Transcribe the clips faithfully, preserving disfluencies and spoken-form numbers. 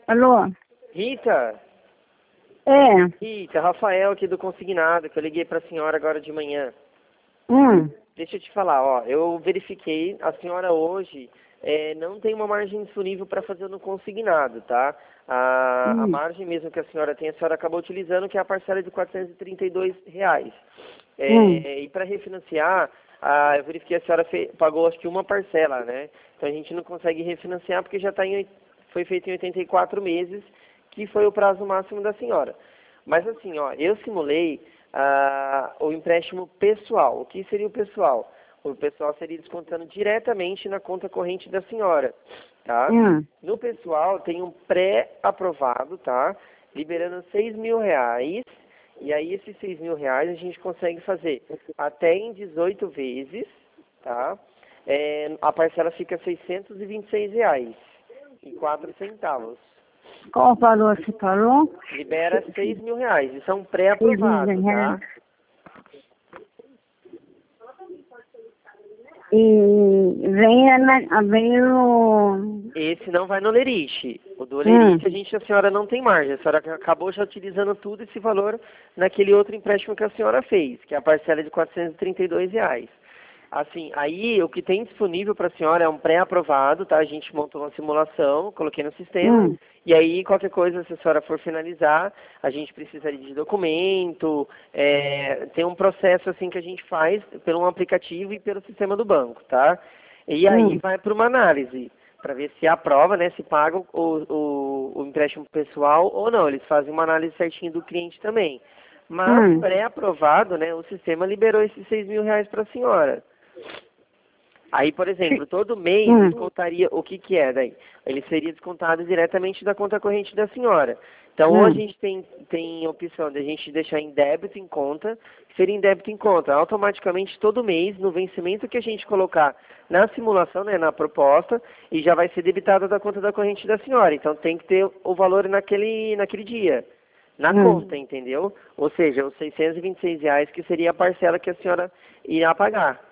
Alô? Rita? É. Rita, Rafael aqui do Consignado, que eu liguei para a senhora agora de manhã. Hum. Deixa eu te falar, ó, eu verifiquei, a senhora hoje é, não tem uma margem disponível para fazer no consignado, tá? A, a Hum. margem mesmo que a senhora tem, a senhora acabou utilizando, que é a parcela de quatrocentos e trinta e dois reais. É, Hum. E para refinanciar, a, eu verifiquei a senhora fe, pagou acho que uma parcela, né? Então a gente não consegue refinanciar porque já tá em, oit- foi feito em oitenta e quatro meses, que foi o prazo máximo da senhora. Mas assim, ó, eu simulei ah, o empréstimo pessoal. O que seria o pessoal? O pessoal seria descontando diretamente na conta corrente da senhora, tá? Hum. No pessoal tem um pré-aprovado, tá? Liberando seis mil reais. E aí esses seis mil reais a gente consegue fazer até em dezoito vezes, tá? É, a parcela fica seiscentos e vinte e seis reais e quatro centavos. Qual o valor você falou? Libera seis mil reais. Isso é um Seis mil pré-aprovado, reais. tá? E vem, na, vem no... Esse não vai no Lerite. O do Hum. Lerite a gente, a senhora não tem margem. A senhora acabou já utilizando tudo esse valor naquele outro empréstimo que a senhora fez, que é a parcela de quatrocentos e trinta e dois reais. Assim, aí o que tem disponível para a senhora é um pré-aprovado, tá? A gente montou uma simulação, coloquei no sistema, Hum. e aí qualquer coisa, se a senhora for finalizar, a gente precisaria de documento, é, tem um processo assim que a gente faz pelo um aplicativo e pelo sistema do banco, tá? E aí Hum. vai para uma análise, para ver se aprova, né, se paga o, o, o empréstimo pessoal ou não. Eles fazem uma análise certinho do cliente também. Mas Hum. pré-aprovado, né, o sistema liberou esses seis mil reais para a senhora. Aí, por exemplo, todo mês Hum. descontaria o que que é daí? Ele seria descontado diretamente da conta corrente da senhora. Então, ou a Hum. gente tem, tem a opção de a gente deixar em débito em conta, que seria em débito em conta. Automaticamente, todo mês, no vencimento que a gente colocar na simulação, né, na proposta, e já vai ser debitado da conta da corrente da senhora. Então, tem que ter o valor naquele, naquele dia, na Hum. conta, entendeu? Ou seja, os seiscentos e vinte e seis reais que seria a parcela que a senhora irá pagar.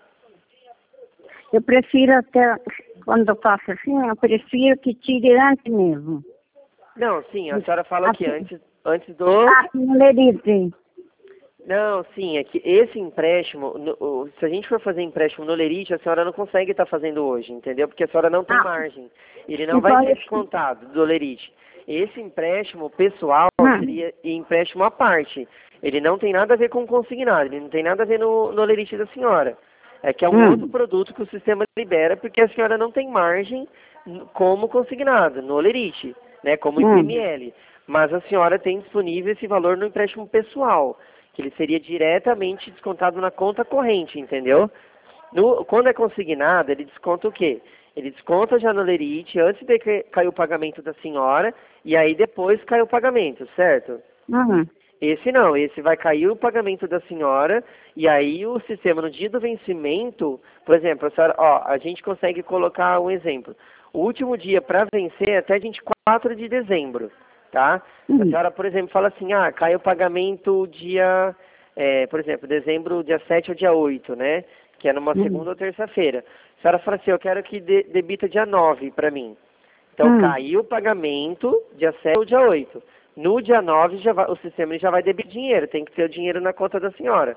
Eu prefiro até, quando eu faço assim, eu prefiro que tire antes mesmo. Não, sim, a senhora fala que Aqui, antes, antes do... aqui no Lerite. Não, sim, é que esse empréstimo, no- o- se a gente for fazer empréstimo no Lerite, a senhora não consegue estar fazendo hoje, entendeu? Porque a senhora não tem Ah, margem. Ele não vai então ser eu... descontado do Lerite. Esse empréstimo pessoal Hum. seria empréstimo à parte. Ele não tem nada a ver com o consignado, ele não tem nada a ver no, no Lerite da senhora. É que é um outro Hum. produto que o sistema libera, porque a senhora não tem margem n- como consignado, no Lerite, né, como em Hum. P M L. Mas a senhora tem disponível esse valor no empréstimo pessoal, que ele seria diretamente descontado na conta corrente, entendeu? No, quando é consignado, ele desconta o quê? Ele desconta já no Lerite, antes de que cair o pagamento da senhora, e aí depois cai o pagamento, certo? Hum. Esse não, esse vai cair o pagamento da senhora, e aí o sistema, no dia do vencimento, por exemplo, a senhora, ó, a gente consegue colocar um exemplo. O último dia para vencer é até vinte e quatro de dezembro, tá? Se a Hum. senhora, por exemplo, fala assim, ah, cai o pagamento dia, é, por exemplo, dezembro, dia sete ou dia oito, né? Que é numa Hum. segunda ou terça-feira. A senhora fala assim, eu quero que de, debita dia nove para mim. Então, Hum. caiu o pagamento dia sete ou dia oito. No dia nove, já vai, o sistema já vai debitar dinheiro. Tem que ter o dinheiro na conta da senhora.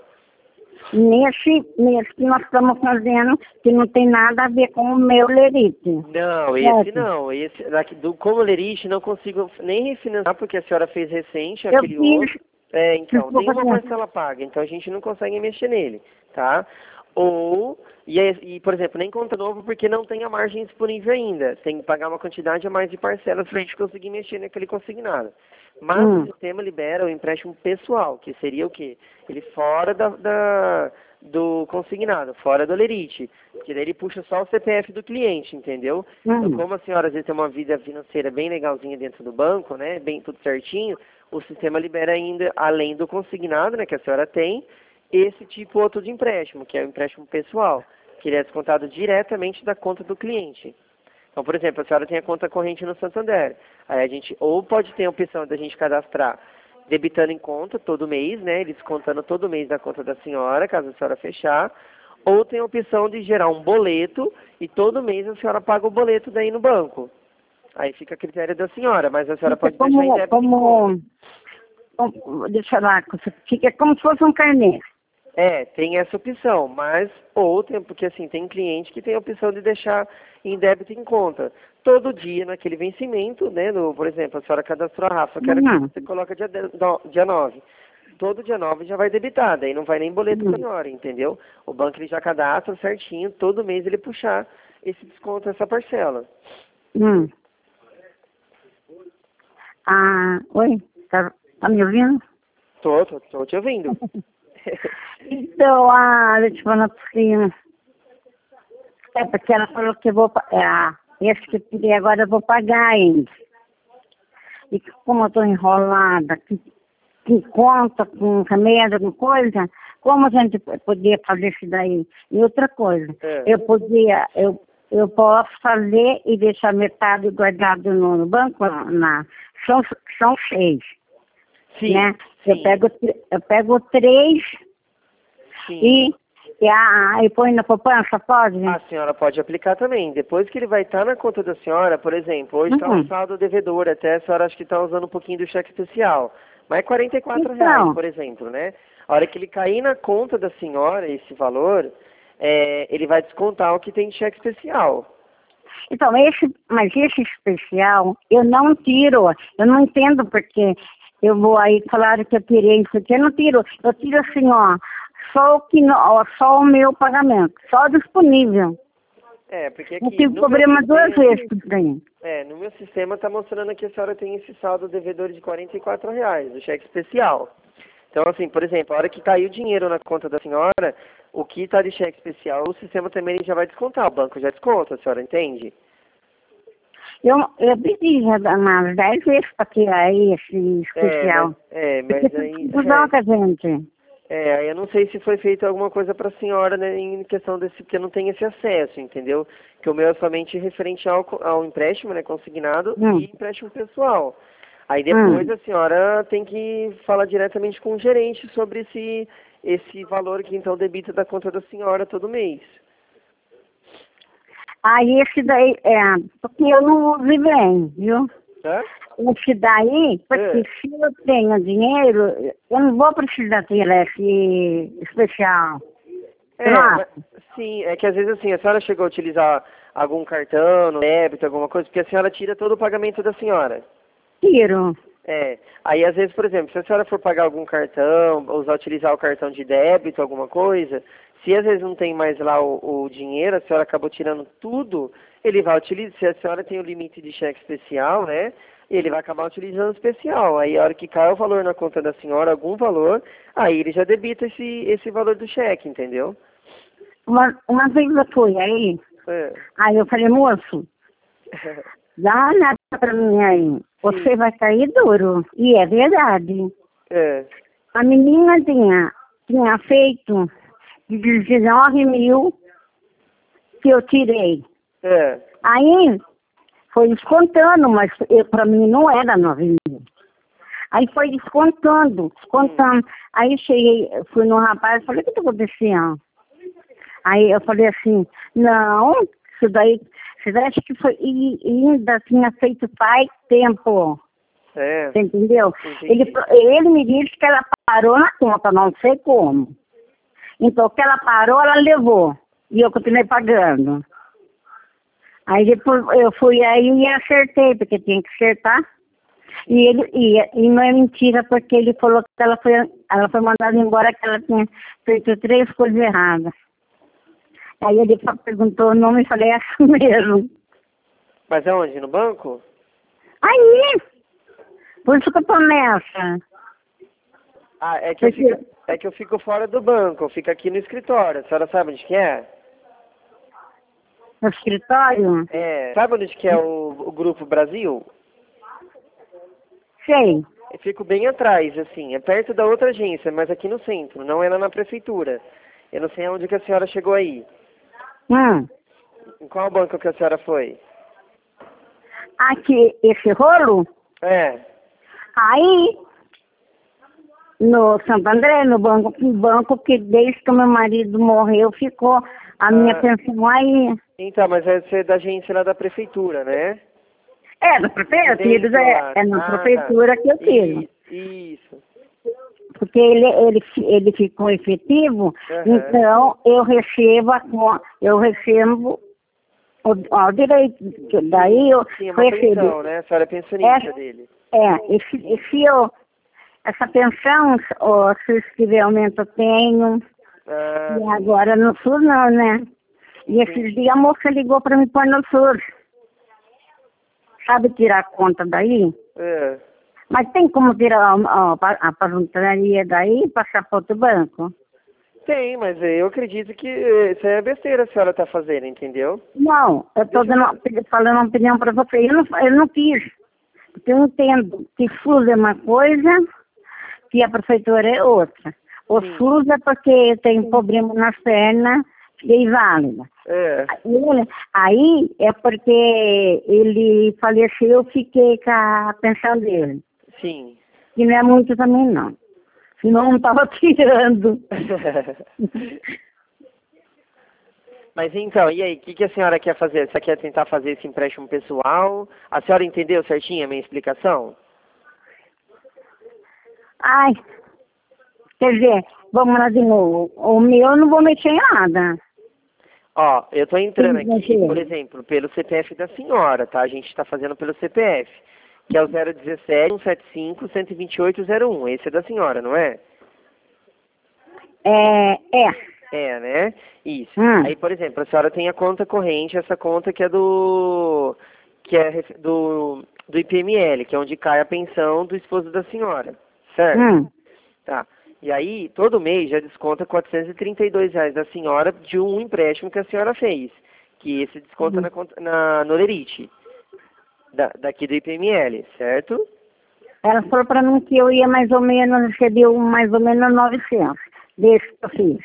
Nesse, nesse que nós estamos fazendo, que não tem nada a ver com o meu Lerite. Não, esse Certo? não. Esse, daqui, do, como Lerite, não consigo nem refinanciar, porque a senhora fez recente, Eu aquele fiz, outro. É, então, vou tem uma fazer. parcela paga, então a gente não consegue mexer nele, tá? Ou, e, é- e, por exemplo, nem conta novo porque não tem a margem disponível ainda. Tem que pagar uma quantidade a mais de parcelas para a gente conseguir mexer naquele consignado. Mas o Hum. sistema libera o empréstimo pessoal, que seria o quê? Ele fora da, da- do consignado, fora do Lerite. Porque daí ele puxa só o C P F do cliente, entendeu? Então, Hum. como a senhora às vezes tem uma vida financeira bem legalzinha dentro do banco, né? Bem tudo certinho, o sistema libera ainda, além do consignado, né, que a senhora tem, esse tipo outro de empréstimo, que é o empréstimo pessoal, que ele é descontado diretamente da conta do cliente. Então, por exemplo, a senhora tem a conta corrente no Santander. Aí a gente ou pode ter a opção da gente cadastrar debitando em conta todo mês, né? Ele descontando todo mês da conta da senhora, caso a senhora fechar. Ou tem a opção de gerar um boleto e todo mês a senhora paga o boleto daí no banco. Aí fica a critério da senhora, mas a senhora pode como, deixar em débito em conta. como, como, deixa eu lá, fica como se fosse um carnê. É, tem essa opção, mas ou tem, porque assim, tem cliente que tem a opção de deixar em débito em conta. Todo dia naquele vencimento, né? No, por exemplo, a senhora cadastrou a Rafa, quero que Uhum. você coloca dia, de- no- dia nove. Todo dia nove já vai debitar, daí não vai nem boleto Uhum. pra senhora, entendeu? O banco ele já cadastra certinho, todo mês ele puxar esse desconto, essa parcela. Hum. Ah, oi, tá, tá me ouvindo? Tô, tô, tô te ouvindo. Então, ah, deixa eu falar pra você. É porque ela falou que eu vou, pa- é, ah, esse que eu queria agora eu vou pagar ainda. E como eu tô enrolada, que, que conta com remédio, com coisa, como a gente podia fazer isso daí? E outra coisa, É. eu podia, eu, eu posso fazer e deixar metade guardado no, no banco, na, são, são seis, Sim, né? sim, Eu pego, tr- eu pego três sim. e, e, a, e põe na poupança, pode? A senhora pode aplicar também. Depois que ele vai estar na conta da senhora, por exemplo, hoje está Uhum. um saldo devedor, até a senhora acho que está usando um pouquinho do cheque especial. Mas é quarenta e quatro Então, reais, por exemplo, né? A hora que ele cair na conta da senhora, esse valor, é, ele vai descontar o que tem de cheque especial. então, esse, mas esse especial, eu não tiro, eu não entendo porque eu vou aí, claro que eu tirei isso aqui, eu não tiro, eu tiro assim, ó, só o, que, no- ó, só o meu pagamento, só disponível. É, porque Não aqui tive no meu problema duas sistema, vezes com isso daí. é, no meu sistema está mostrando que a senhora tem esse saldo devedor de quarenta e quatro reais, o cheque especial. Então, assim, por exemplo, a hora que cair o dinheiro na conta da senhora, o que está de cheque especial, o sistema também já vai descontar, o banco já desconta, a senhora entende? Eu, eu pedi já umas dez vezes para tirar aí esse É, especial. mas, é, Porque mas tem aí, confusão com a gente. é, aí eu não sei se foi feito alguma coisa para a senhora, né, em questão desse, porque não tem esse acesso, entendeu? Que o meu é somente referente ao, co- ao empréstimo, né, consignado Hum. e empréstimo pessoal. Aí Hum. depois a senhora tem que falar diretamente com o gerente sobre esse, esse valor que então debita da conta da senhora todo mês. Aí esse daí, é, porque eu não uso bem, viu? Tá? Esse daí, porque É. se eu tenho dinheiro, eu não vou precisar ter esse especial. É, Claro. mas, sim, é que às vezes assim, a senhora chegou a utilizar algum cartão, no débito, alguma coisa, porque a senhora tira todo o pagamento da senhora. Tiro. É, aí às vezes, por exemplo, se a senhora for pagar algum cartão, usar, utilizar o cartão de débito, alguma coisa, se às vezes não tem mais lá o, o dinheiro, a senhora acabou tirando tudo, ele vai utilizar, se a senhora tem o limite de cheque especial, né, ele vai acabar utilizando o especial. Aí a hora que cai o valor na conta da senhora, algum valor, aí ele já debita esse, esse valor do cheque, entendeu? Uma, uma vez eu fui aí, É. aí eu falei, moço, dá uma olhada pra mim aí. Você vai cair duro. E é verdade. É. A menina tinha, tinha feito de dezenove mil que eu tirei. É. Aí foi descontando, mas eu, pra mim não era nove mil. Aí foi descontando, descontando. Aí cheguei, fui no rapaz e falei, o que tá acontecendo? Aí eu falei assim, não, isso daí, isso daí acho que foi, e, e ainda tinha feito faz tempo. É. Você entendeu? Entendi. Ele, ele me disse que ela parou na conta, não sei como. Então, que ela parou, ela levou. E eu continuei pagando. Aí depois eu fui aí e acertei, porque tinha que acertar. E ele ia, e não é mentira, porque ele falou que ela foi, ela foi mandada embora, que ela tinha feito três coisas erradas. Aí ele perguntou o nome e falei, é assim mesmo. Mas aonde? No banco? Aí, por isso que eu tô nessa. Ah, é que, eu Porque- fico, é que eu fico fora do banco, eu fico aqui no escritório. A senhora sabe onde que é? No escritório? É. Sabe onde que é o, o Grupo Brasil? Sei. Eu fico bem atrás, assim, é perto da outra agência, mas aqui no centro, não é lá na prefeitura. Eu não sei aonde que a senhora chegou aí. Hum. Em qual banco que a senhora foi? Aqui, esse rolo, É. aí, no Santo André, no banco, no banco que desde que meu marido morreu, ficou a minha Ah. pensão aí. Então, mas essa é da agência lá da prefeitura, né? É, na prefeitura, Dentro é, lá. é na Ah, prefeitura tá. que eu tiro. Isso. Isso. Porque ele, ele, ele ficou efetivo, Aham. então eu recebo, a, con- eu recebo o, o direito. que Daí eu Sim, é uma recebo. pensão, né? A senhora é pensionista dele. É, e se, e se eu, essa pensão, ou se tiver aumento eu tenho, Ah, e sim. agora no sul não, né? E esses Entendi. dias a moça ligou para me pôr no sul. Sabe tirar a conta daí? É. Mas tem como tirar a, a, a aposentadoria daí e passar para outro banco? Tem, mas eu acredito que isso é besteira a senhora tá fazendo, entendeu? Não, eu estou Deixa eu... falando uma opinião para você. Eu não, eu não quis. Porque eu entendo que SUS é uma coisa, que a prefeitura é outra. O Sim. SUS é porque tem problema nas pernas e é inválida. É. Ele- Aí é porque ele faleceu, eu fiquei com a pensão dele. Sim. Que não é muito também não. Senão não estava tirando. Mas então, e aí, o que, que a senhora quer fazer? Você quer tentar fazer esse empréstimo pessoal? A senhora entendeu certinho a minha explicação? Ai, quer dizer, vamos lá de novo. O meu eu não vou mexer em nada. Ó, eu tô entrando Tem que aqui, mexer. por exemplo, pelo C P F da senhora, tá? A gente está fazendo pelo C P F, que é o zero um sete, um sete cinco, um dois oito zero um. Esse é da senhora, não é? É, é. É, né? Isso. Hum, Aí, por exemplo, a senhora tem a conta corrente, essa conta que é do que é ref- do do I P M L, que é onde cai a pensão do esposo da senhora, certo? hum, Tá. E aí, todo mês já desconta quatrocentos e trinta e dois reais da senhora de um empréstimo que a senhora fez, que esse desconta hum. na, conta- na no Lerite, da, daqui do I P M L, certo? Ela falou para mim que eu ia mais ou menos, receber um mais ou menos novecentos desse que eu fiz.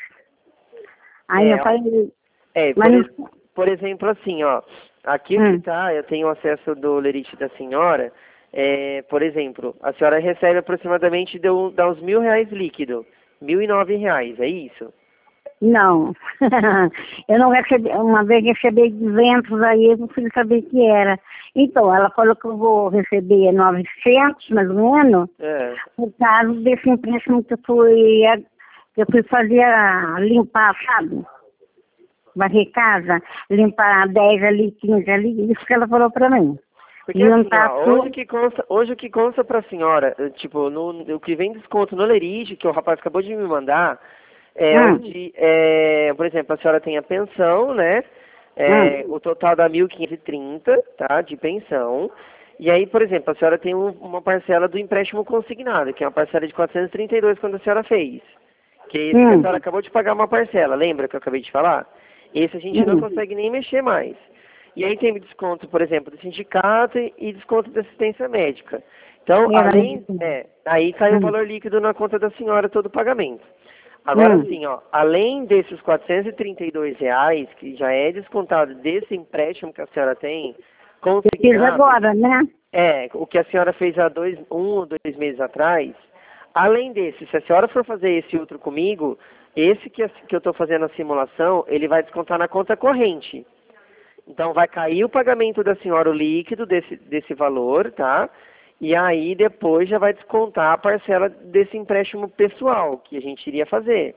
Aí eu É, falei, é mas por, não... ex- por exemplo, assim, ó, aqui o que Hum, tá, eu tenho acesso do Lerite da senhora, é, por exemplo, a senhora recebe aproximadamente, deu, dá uns mil reais líquido, mil e nove reais, é isso? não. Eu não recebi, uma vez recebi duzentos, aí eu não fui saber o que era. Então, ela falou que eu vou receber novecentos, mais ou menos, É, por causa desse empréstimo que eu fui, que eu fui fazer, a- limpar, sabe? Varrer casa, limpar dez ali, quinze ali, isso que ela falou pra mim. porque assim, Juntar ó, hoje o tudo. que consta, hoje o que consta pra senhora, eh, tipo, no, o que vem desconto no Lerite, que o rapaz acabou de me mandar, é Hum, onde, é, por exemplo, a senhora tem a pensão, né? hum, É, o total dá mil quinhentos e trinta, tá? De pensão. E aí, por exemplo, a senhora tem um- uma parcela do empréstimo consignado, que é uma parcela de quatrocentos e trinta e dois quando a senhora fez. Que é esse que a hum, senhora acabou de pagar uma parcela, lembra que eu acabei de falar? Esse a gente não hum. consegue nem mexer mais. E aí tem desconto, por exemplo, do sindicato e e desconto da assistência médica. Então, Era além, mesmo. é, aí cai o Hum, valor líquido na conta da senhora todo o pagamento. Agora hum. sim, ó, além desses quatrocentos e trinta e dois reais, que já é descontado desse empréstimo que a senhora tem, Eu fiz consignado, agora, né? é, o que a senhora fez há dois, um ou dois meses atrás, além desse, se a senhora for fazer esse outro comigo, esse que, a- que eu estou fazendo a simulação, ele vai descontar na conta corrente. Então vai cair o pagamento da senhora, o líquido desse, desse valor, tá? E aí depois já vai descontar a parcela desse empréstimo pessoal que a gente iria fazer.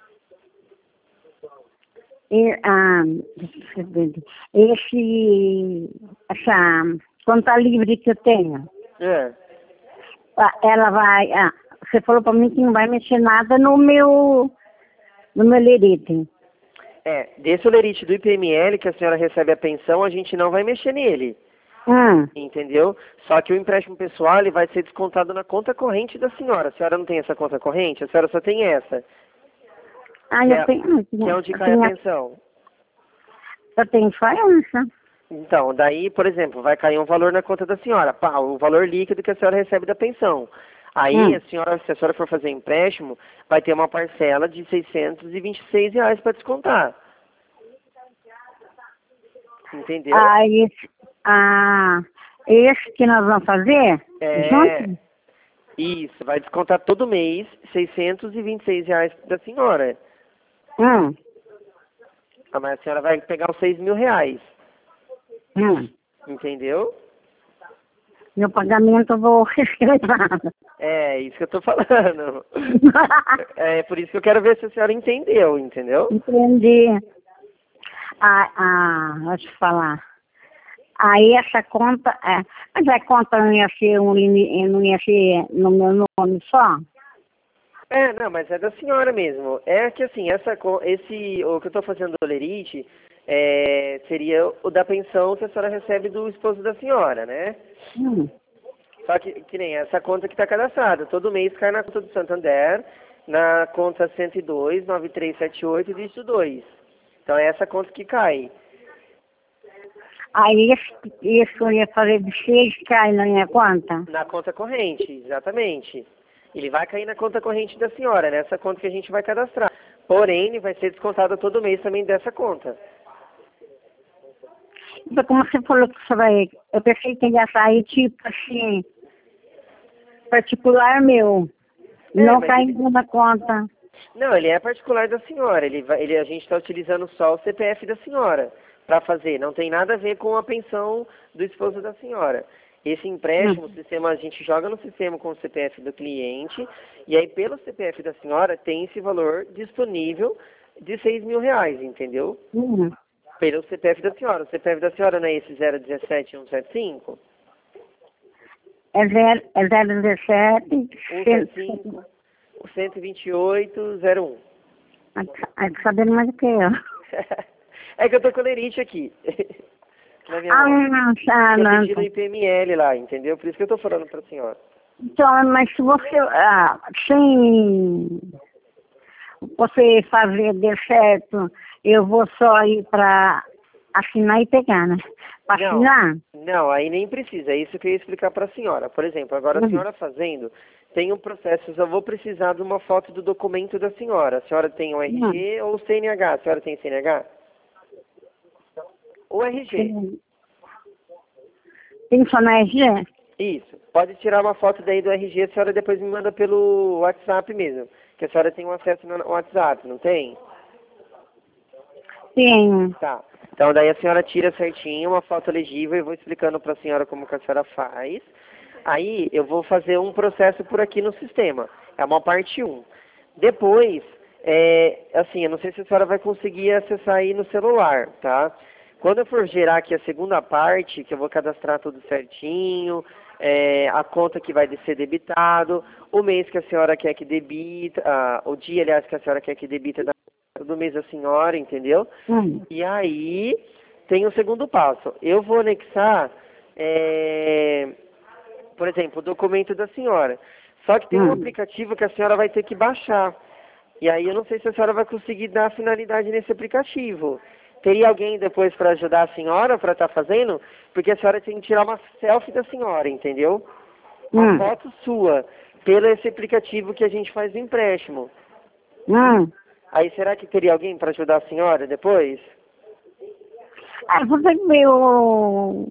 E, ah, deixa eu ver. Esse, essa conta livre que eu tenho, É. ah, ela vai, ah, você falou para mim que não vai mexer nada no meu, no meu lerite. É, desse olerite do I P M L que a senhora recebe a pensão, a gente não vai mexer nele, Hum, entendeu? Só que o empréstimo pessoal ele vai ser descontado na conta corrente da senhora. A senhora não tem essa conta corrente? A senhora só tem essa, ah, que eu é, tenho, eu que é tenho, onde eu cai a tenho, pensão. eu tenho só essa. Então, daí, por exemplo, vai cair um valor na conta da senhora, pá, o valor líquido que a senhora recebe da pensão. Aí, Hum. a senhora, se a senhora for fazer empréstimo, vai ter uma parcela de seiscentos e vinte e seis reais para descontar. Entendeu? Ah, esse, ah, esse que nós vamos fazer, É, junto? isso, vai descontar todo mês seiscentos e vinte e seis reais da senhora. Hum, Ah, mas a senhora vai pegar os seis mil reais, hum. entendeu? Meu pagamento eu vou reservar. É, isso que eu tô falando. É por isso que eu quero ver se a senhora entendeu, entendeu? Entendi. Ah, ah, deixa eu falar. Aí essa conta, é, mas a conta não ia ser um limi- não ia ser no meu nome só? É, não, mas é da senhora mesmo. É que assim, essa, co- esse, o que eu tô fazendo do Olerite, é, seria o da pensão que a senhora recebe do esposo da senhora, né? Hum. Só que, que nem essa conta que está cadastrada. Todo mês cai na conta do Santander, na conta cento e dois, nove três sete oito, dígito dois. Então é essa conta que cai. Aí isso, isso eu ia fazer de seis cai na minha conta? Na conta corrente, exatamente. Ele vai cair na conta corrente da senhora, nessa conta que a gente vai cadastrar. Porém, ele vai ser descontado todo mês também dessa conta. Então, como você falou que você vai... Eu pensei que ia sair tipo assim, particular meu. É, Não mas caindo ele- na conta. Não, ele é particular da senhora. Ele vai, ele, a gente está utilizando só o C P F da senhora para fazer. Não tem nada a ver com a pensão do esposo da senhora. Esse empréstimo, Hum. o sistema, a gente joga no sistema com o C P F do cliente e aí pelo C P F da senhora tem esse valor disponível de seis mil reais, entendeu? Hum. Pelo C P F da senhora. O C P F da senhora não é esse zero um sete um sete cinco? É zero, é zero dezessete, um sete cinco, cento e vinte e oito, zero um. Aí tá sabendo mais do que eu. É que eu tô com lerite aqui. Na minha Ah, mão. não, tá, Que eu não. pedi no I P M L lá, entendeu? Por isso que eu tô falando pra senhora. Então, mas se você, ah, sem você fazer der certo, eu vou só ir para assinar e pegar, né? Para Não, assinar? não, aí nem precisa. É isso que eu ia explicar pra senhora. Por exemplo, agora a Uhum. senhora fazendo, tem um processo, eu vou precisar de uma foto do documento da senhora. A senhora tem o R G ou o C N H? A senhora tem C N H? O R G. Tem, tem só na R G? Isso. Pode tirar uma foto daí do R G, a senhora depois me manda pelo WhatsApp mesmo. Que a senhora tem um acesso no WhatsApp, não tem? Tem. Tá. Então daí a senhora tira certinho uma foto legível e vou explicando para a senhora como que a senhora faz. Aí eu vou fazer um processo por aqui no sistema. É uma parte um. Depois, é, assim, eu não sei se a senhora vai conseguir acessar aí no celular, tá? Quando eu for gerar aqui a segunda parte, que eu vou cadastrar tudo certinho, é, a conta que vai ser debitado, o mês que a senhora quer que debita, ah, o dia, aliás, que a senhora quer que debita da, do mês da senhora, entendeu? Hum. E aí tem o segundo passo. Eu vou anexar, é, por exemplo, o documento da senhora. Só que tem um Hum. aplicativo que a senhora vai ter que baixar. E aí eu não sei se a senhora vai conseguir dar finalidade nesse aplicativo. Teria alguém depois para ajudar a senhora para estar fazendo? Porque a senhora tem que tirar uma selfie da senhora, entendeu? Uma Hum. foto sua, pelo esse aplicativo que a gente faz do empréstimo. Hum. Aí será que teria alguém para ajudar a senhora depois? Aí você vê o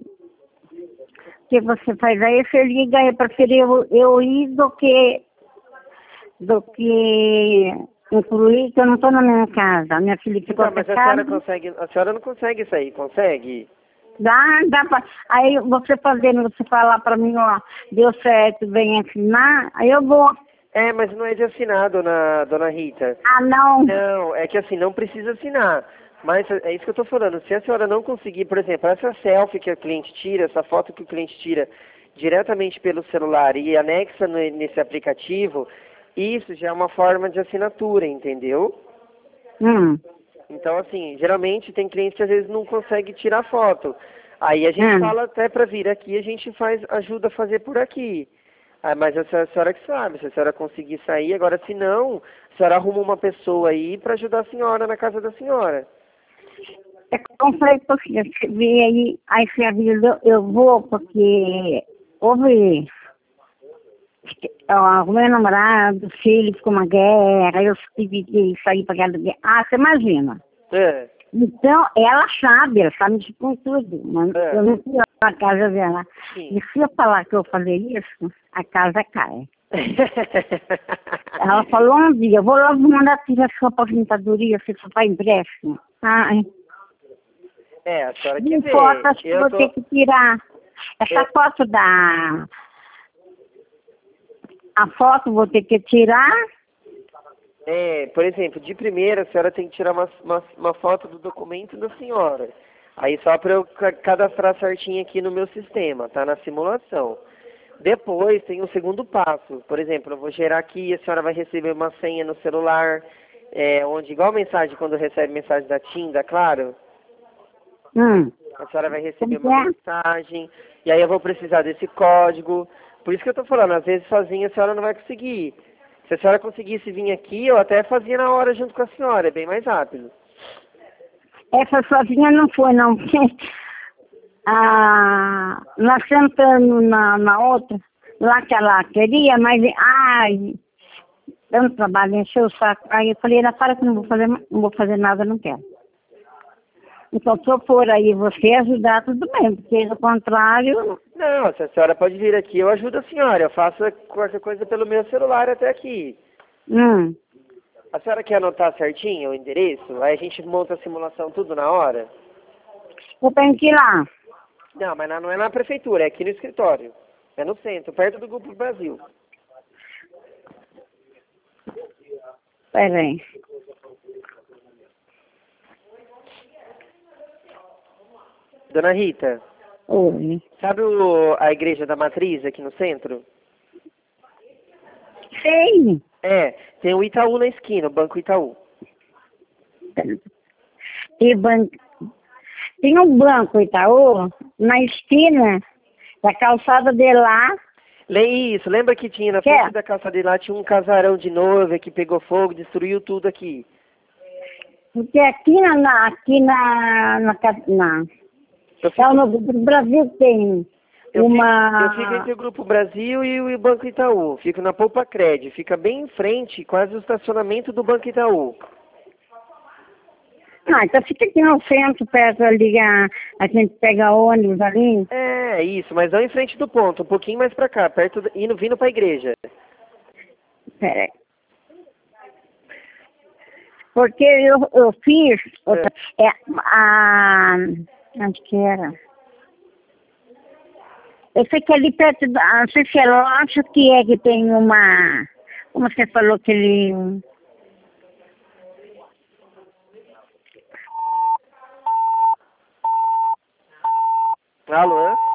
que você faz aí, você liga, eu preferi eu, eu ir do que do que incluir, que eu não estou na minha casa. A minha filha ficou Então, mas a afetada. senhora consegue, a senhora não consegue sair, consegue? Dá, dá pra... Aí você fazendo, você falar pra mim, ó, deu certo, vem assinar, aí eu vou. É, mas não é de assinar, dona, dona Rita. Ah, não. Não, é que assim, não precisa assinar. Mas é isso que eu estou falando. Se a senhora não conseguir, por exemplo, essa selfie que o cliente tira, essa foto que o cliente tira diretamente pelo celular e anexa no, nesse aplicativo, isso já é uma forma de assinatura, entendeu? Hum. Então, assim, geralmente tem cliente que às vezes não consegue tirar foto. Aí a gente Hum. fala até para vir aqui, a gente faz, ajuda a fazer por aqui. Ah, mas essa é a senhora que sabe, se a senhora conseguir sair, agora se não, a senhora arruma uma pessoa aí para ajudar a senhora na casa da senhora. É como eu falei pra você, você vê aí, aí você avisa, eu vou, porque houve, ó, o meu namorado, filho ficou uma guerra, eu tive que sair pra casa da guerra. Ah, você imagina. É. Então, ela sabe, ela sabe de com tudo, mas É. eu não fui na casa dela. Sim. E se eu falar que eu vou fazer isso, a casa cai. Ela falou um dia, eu vou logo mandar tirar sua aposentadoria, se for para empréstimo. Ai, É, a senhora não quer ver. importa, acho que Eu vou tô... ter que tirar. Essa É. foto da... A foto vou ter que tirar. É, por exemplo, de primeira a senhora tem que tirar uma, uma, uma foto do documento da senhora. Aí só para eu ca- cadastrar certinho aqui no meu sistema, tá na simulação. Depois tem o segundo passo. Por exemplo, eu vou gerar aqui, a senhora vai receber uma senha no celular, é, onde igual mensagem quando recebe mensagem da TIM, da Claro, Hum. a senhora vai receber Como uma é? mensagem, e aí eu vou precisar desse código. Por isso que eu tô falando, às vezes sozinha a senhora não vai conseguir. Se a senhora conseguisse vir aqui, eu até fazia na hora junto com a senhora, é bem mais rápido. Essa sozinha não foi, não. Ah, nós sentamos na, na outra, lá que ela queria, mas, ai, tanto trabalho, encheu o saco. Aí eu falei, ela para que não vou fazer, não vou fazer nada, não quero. Então, se eu for aí você ajudar, tudo bem, porque do contrário, Não, se a senhora pode vir aqui, eu ajudo a senhora. Eu faço qualquer coisa pelo meu celular até aqui. hum, A senhora quer anotar certinho o endereço? Aí a gente monta a simulação tudo na hora? eu tenho que ir lá. Não, mas não é na prefeitura, é aqui no escritório. É no centro, perto do Grupo Brasil. Peraí. Dona Rita, Oi. sabe o, a igreja da Matriz aqui no centro? Sei. É, tem o Itaú na esquina, o Banco Itaú. Tem, ban... Tem um banco Itaú na esquina da calçada de lá. Lê isso, lembra que tinha na Que é? frente da calçada de lá, tinha um casarão de noiva que pegou fogo, destruiu tudo aqui. Porque aqui na, na- aqui na, na, ca- na Eu é, fico, no Brasil tem eu fico, uma... eu fico entre o Grupo Brasil e o, e o Banco Itaú. Fico na Poupa Cred, fica bem em frente, quase o estacionamento do Banco Itaú. Ah, então fica aqui no centro, perto ali, a, a gente pega ônibus ali. É, isso, mas não em frente do ponto, um pouquinho mais pra cá, perto, do, indo, vindo pra igreja. Peraí. Porque eu, eu fiz, outra, é, a, onde que era? Eu sei que ali perto, da, não sei se é loja que é que tem uma, como você falou que ele, Alô?